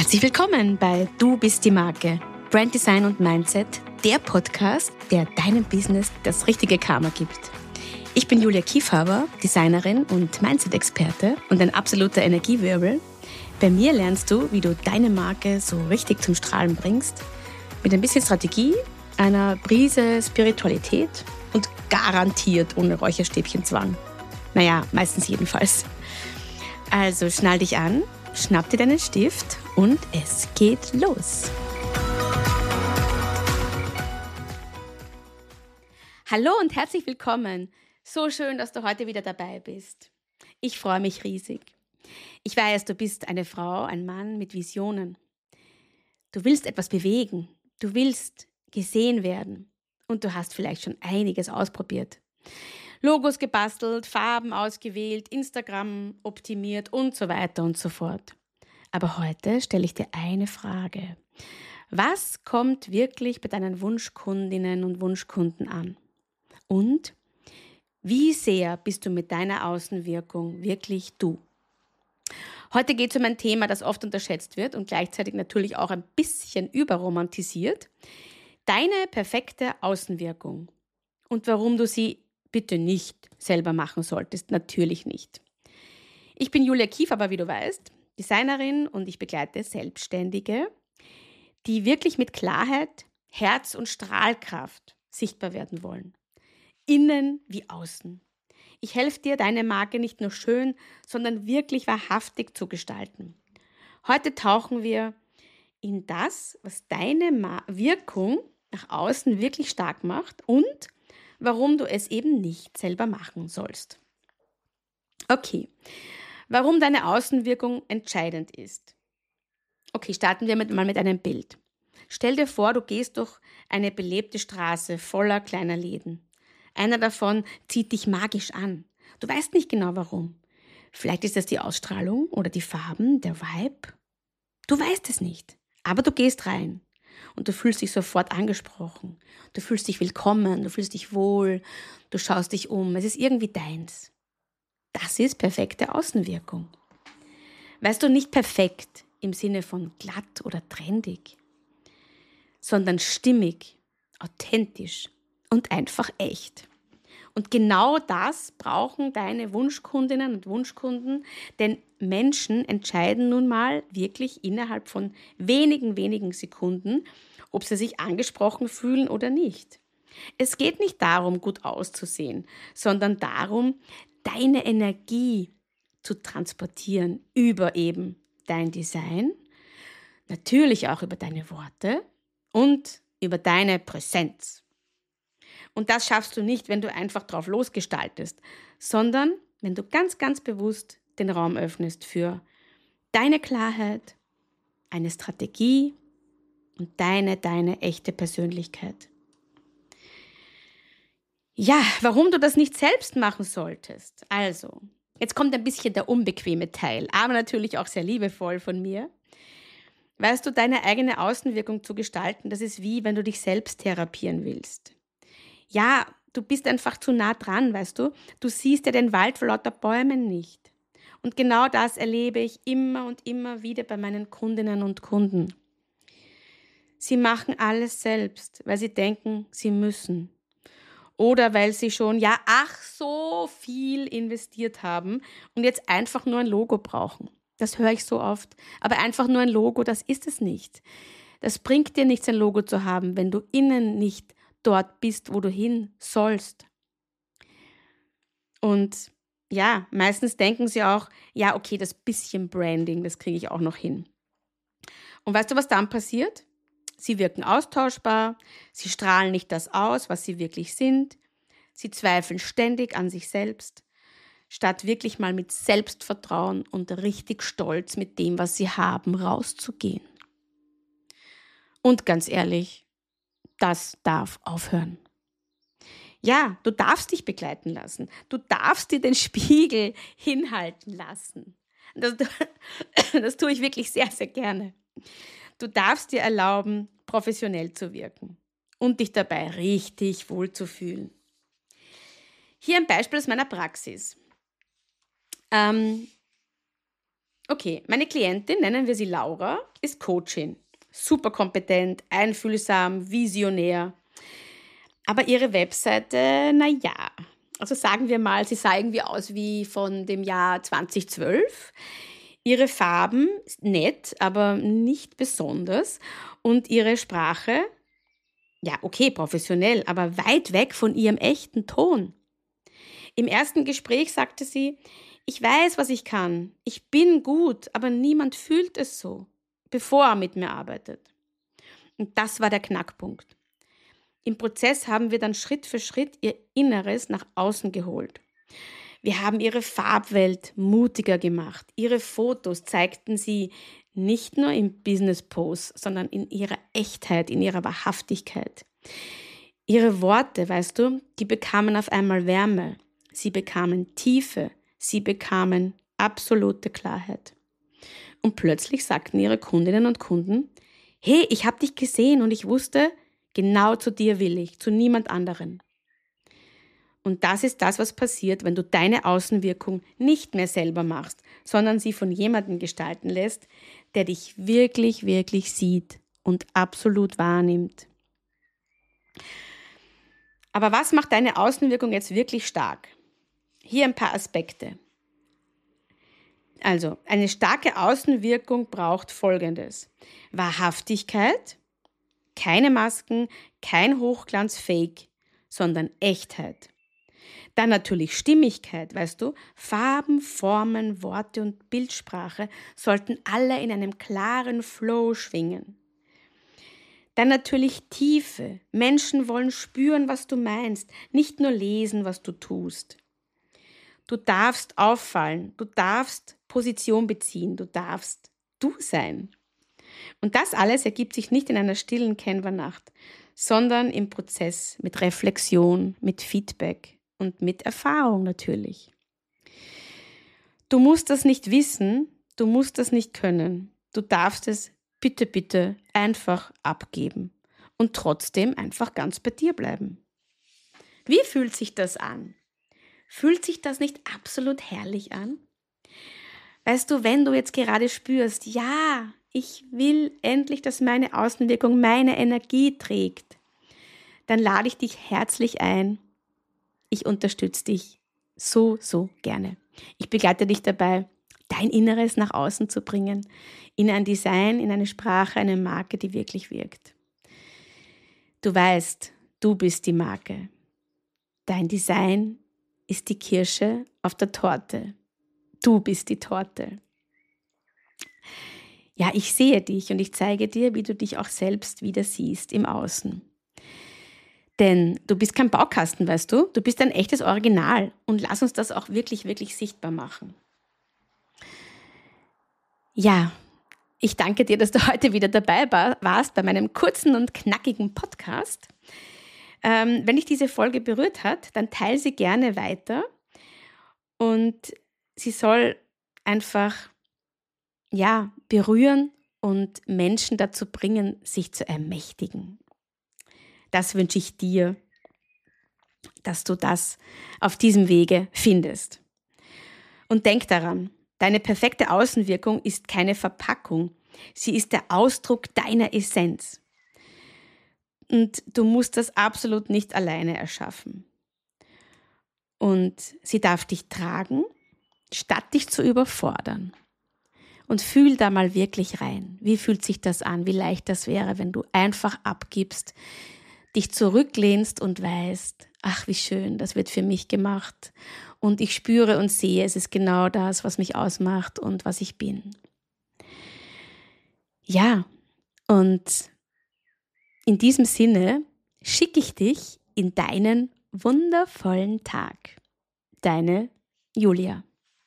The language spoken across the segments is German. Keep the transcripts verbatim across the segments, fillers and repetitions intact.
Herzlich willkommen bei Du bist die Marke, Brand Design und Mindset, der Podcast, der deinem Business das richtige Karma gibt. Ich bin Julia Kiefhaber, Designerin und Mindset-Experte und ein absoluter Energiewirbel. Bei mir lernst du, wie du deine Marke so richtig zum Strahlen bringst, mit ein bisschen Strategie, einer Prise Spiritualität und garantiert ohne Räucherstäbchenzwang. Naja, meistens jedenfalls. Also schnall dich an, schnapp dir deinen Stift und es geht los. Hallo und herzlich willkommen. So schön, dass du heute wieder dabei bist. Ich freue mich riesig. Ich weiß, du bist eine Frau, ein Mann mit Visionen. Du willst etwas bewegen. Du willst gesehen werden. Und du hast vielleicht schon einiges ausprobiert. Logos gebastelt, Farben ausgewählt, Instagram optimiert und so weiter und so fort. Aber heute stelle ich dir eine Frage. Was kommt wirklich bei deinen Wunschkundinnen und Wunschkunden an? Und wie sehr bist du mit deiner Außenwirkung wirklich du? Heute geht es um ein Thema, das oft unterschätzt wird und gleichzeitig natürlich auch ein bisschen überromantisiert. Deine perfekte Außenwirkung und warum du sie bitte nicht selber machen solltest. Natürlich nicht. Ich bin Julia Kiefhaber, wie du weißt, Designerin und ich begleite Selbstständige, die wirklich mit Klarheit, Herz und Strahlkraft sichtbar werden wollen. Innen wie außen. Ich helfe dir, deine Marke nicht nur schön, sondern wirklich wahrhaftig zu gestalten. Heute tauchen wir in das, was deine Ma- Wirkung nach außen wirklich stark macht und warum du es eben nicht selber machen sollst. Okay, warum deine Außenwirkung entscheidend ist. Okay, starten wir mit, mal mit einem Bild. Stell dir vor, du gehst durch eine belebte Straße voller kleiner Läden. Einer davon zieht dich magisch an. Du weißt nicht genau warum. Vielleicht ist das die Ausstrahlung oder die Farben, der Vibe. Du weißt es nicht, aber du gehst rein. Und du fühlst dich sofort angesprochen. Du fühlst dich willkommen, du fühlst dich wohl, du schaust dich um. Es ist irgendwie deins. Das ist perfekte Außenwirkung. Weißt du, nicht perfekt im Sinne von glatt oder trendig, sondern stimmig, authentisch und einfach echt. Und genau das brauchen deine Wunschkundinnen und Wunschkunden, denn Menschen entscheiden nun mal wirklich innerhalb von wenigen, wenigen Sekunden, ob sie sich angesprochen fühlen oder nicht. Es geht nicht darum, gut auszusehen, sondern darum, deine Energie zu transportieren über eben dein Design, natürlich auch über deine Worte und über deine Präsenz. Und das schaffst du nicht, wenn du einfach drauf losgestaltest, sondern wenn du ganz, ganz bewusst den Raum öffnest für deine Klarheit, eine Strategie und deine, deine echte Persönlichkeit. Ja, warum du das nicht selbst machen solltest. Also, jetzt kommt ein bisschen der unbequeme Teil, aber natürlich auch sehr liebevoll von mir. Weißt du, deine eigene Außenwirkung zu gestalten, das ist wie, wenn du dich selbst therapieren willst. Ja, du bist einfach zu nah dran, weißt du? Du siehst ja den Wald vor lauter Bäumen nicht. Und genau das erlebe ich immer und immer wieder bei meinen Kundinnen und Kunden. Sie machen alles selbst, weil sie denken, sie müssen. Oder weil sie schon, ja, ach, so viel investiert haben und jetzt einfach nur ein Logo brauchen. Das höre ich so oft. Aber einfach nur ein Logo, das ist es nicht. Das bringt dir nichts, ein Logo zu haben, wenn du innen nicht dort bist, wo du hin sollst. Und ja, meistens denken sie auch, ja, okay, das bisschen Branding, das kriege ich auch noch hin. Und weißt du, was dann passiert? Sie wirken austauschbar, sie strahlen nicht das aus, was sie wirklich sind. Sie zweifeln ständig an sich selbst, statt wirklich mal mit Selbstvertrauen und richtig Stolz mit dem, was sie haben, rauszugehen. Und ganz ehrlich, das darf aufhören. Ja, du darfst dich begleiten lassen. Du darfst dir den Spiegel hinhalten lassen. Das, das tue ich wirklich sehr, sehr gerne. Du darfst dir erlauben, professionell zu wirken und dich dabei richtig wohlzufühlen. Hier ein Beispiel aus meiner Praxis. Ähm, Okay, meine Klientin, nennen wir sie Laura, ist Coachin. Super kompetent, einfühlsam, visionär. Aber ihre Webseite, naja, also sagen wir mal, sie sah irgendwie aus wie von dem Jahr zweitausendzwölf. Ihre Farben, nett, aber nicht besonders. Und ihre Sprache, ja, okay, professionell, aber weit weg von ihrem echten Ton. Im ersten Gespräch sagte sie, ich weiß, was ich kann, ich bin gut, aber niemand fühlt es so, bevor er mit mir arbeitet. Und das war der Knackpunkt. Im Prozess haben wir dann Schritt für Schritt ihr Inneres nach außen geholt. Wir haben ihre Farbwelt mutiger gemacht. Ihre Fotos zeigten sie nicht nur im Business-Pose, sondern in ihrer Echtheit, in ihrer Wahrhaftigkeit. Ihre Worte, weißt du, die bekamen auf einmal Wärme. Sie bekamen Tiefe. Sie bekamen absolute Klarheit. Und plötzlich sagten ihre Kundinnen und Kunden, hey, ich habe dich gesehen und ich wusste, genau zu dir will ich, zu niemand anderen. Und das ist das, was passiert, wenn du deine Außenwirkung nicht mehr selber machst, sondern sie von jemandem gestalten lässt, der dich wirklich, wirklich sieht und absolut wahrnimmt. Aber was macht deine Außenwirkung jetzt wirklich stark? Hier ein paar Aspekte. Also, eine starke Außenwirkung braucht Folgendes: Wahrhaftigkeit, keine Masken, kein Hochglanz-Fake, sondern Echtheit. Dann natürlich Stimmigkeit, weißt du, Farben, Formen, Worte und Bildsprache sollten alle in einem klaren Flow schwingen. Dann natürlich Tiefe. Menschen wollen spüren, was du meinst, nicht nur lesen, was du tust. Du darfst auffallen, du darfst Position beziehen, du darfst du sein. Und das alles ergibt sich nicht in einer stillen Canva-Nacht, sondern im Prozess mit Reflexion, mit Feedback und mit Erfahrung natürlich. Du musst das nicht wissen, du musst das nicht können. Du darfst es bitte, bitte einfach abgeben und trotzdem einfach ganz bei dir bleiben. Wie fühlt sich das an? Fühlt sich das nicht absolut herrlich an? Weißt du, wenn du jetzt gerade spürst, ja, ich will endlich, dass meine Außenwirkung meine Energie trägt, dann lade ich dich herzlich ein. Ich unterstütze dich so, so gerne. Ich begleite dich dabei, dein Inneres nach außen zu bringen, in ein Design, in eine Sprache, eine Marke, die wirklich wirkt. Du weißt, du bist die Marke. Dein Design ist die Kirsche auf der Torte. Du bist die Torte. Ja, ich sehe dich und ich zeige dir, wie du dich auch selbst wieder siehst im Außen. Denn du bist kein Baukasten, weißt du? Du bist ein echtes Original und lass uns das auch wirklich, wirklich sichtbar machen. Ja, ich danke dir, dass du heute wieder dabei warst bei meinem kurzen und knackigen Podcast. Ähm, wenn dich diese Folge berührt hat, dann teile sie gerne weiter und sie soll einfach ja, berühren und Menschen dazu bringen, sich zu ermächtigen. Das wünsche ich dir, dass du das auf diesem Wege findest. Und denk daran, deine perfekte Außenwirkung ist keine Verpackung. Sie ist der Ausdruck deiner Essenz. Und du musst das absolut nicht alleine erschaffen. Und sie darf dich tragen, statt dich zu überfordern. Und fühl da mal wirklich rein. Wie fühlt sich das an? Wie leicht das wäre, wenn du einfach abgibst, dich zurücklehnst und weißt, ach wie schön, das wird für mich gemacht. Und ich spüre und sehe, es ist genau das, was mich ausmacht und was ich bin. Ja, und in diesem Sinne schicke ich dich in deinen wundervollen Tag. Deine Julia.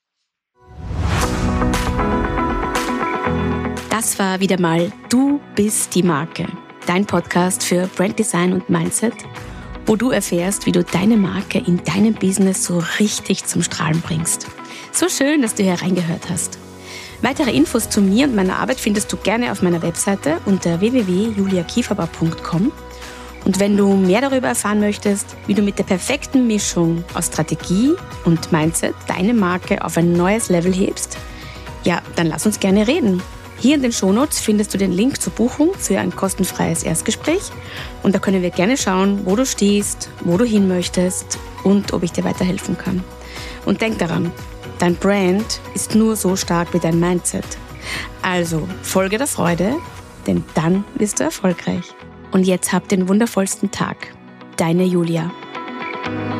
Das war wieder mal Du bist die Marke, dein Podcast für Branddesign und Mindset, wo du erfährst, wie du deine Marke in deinem Business so richtig zum Strahlen bringst. So schön, dass du hier reingehört hast. Weitere Infos zu mir und meiner Arbeit findest du gerne auf meiner Webseite unter w w w punkt julia kieferbauer punkt com. Und wenn du mehr darüber erfahren möchtest, wie du mit der perfekten Mischung aus Strategie und Mindset deine Marke auf ein neues Level hebst, Ja, dann lass uns gerne reden. Hier in den Shownotes findest du den Link zur Buchung für ein kostenfreies Erstgespräch und da können wir gerne schauen, wo du stehst, wo du hin möchtest und ob ich dir weiterhelfen kann. Und denk daran, dein Brand ist nur so stark wie dein Mindset. Also folge der Freude, denn dann wirst du erfolgreich. Und jetzt hab den wundervollsten Tag. Deine Julia.